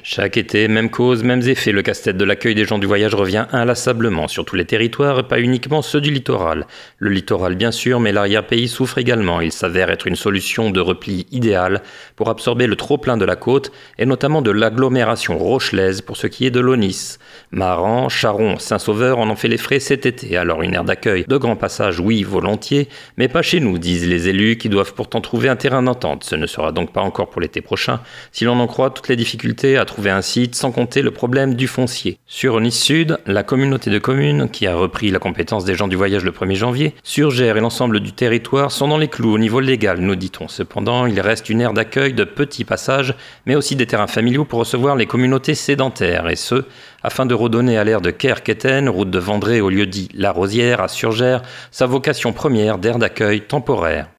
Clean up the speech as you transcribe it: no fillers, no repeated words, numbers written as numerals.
Chaque été, même cause, mêmes effets, le casse-tête de l'accueil des gens du voyage revient inlassablement sur tous les territoires et pas uniquement ceux du littoral. Le littoral bien sûr, mais l'arrière-pays souffre également. Il s'avère être une solution de repli idéale pour absorber le trop-plein de la côte et notamment de l'agglomération rochelaise pour ce qui est de l'Aunis. Maran, Charon, Saint-Sauveur en ont fait les frais cet été, alors une aire d'accueil de grand passage, oui, volontiers, mais pas chez nous, disent les élus qui doivent pourtant trouver un terrain d'entente. Ce ne sera donc pas encore pour l'été prochain, si l'on en croit toutes les difficultés à trouver un site, sans compter le problème du foncier. Sur Aunis Sud, la communauté de communes, qui a repris la compétence des gens du voyage le 1er janvier, Surgères et l'ensemble du territoire sont dans les clous au niveau légal, nous dit-on. Cependant, il reste une aire d'accueil de petits passages, mais aussi des terrains familiaux pour recevoir les communautés sédentaires, et ce, afin de redonner à l'aire de Kerquéten, route de Vendrée au lieu dit La Rosière à Surgères, sa vocation première d'aire d'accueil temporaire.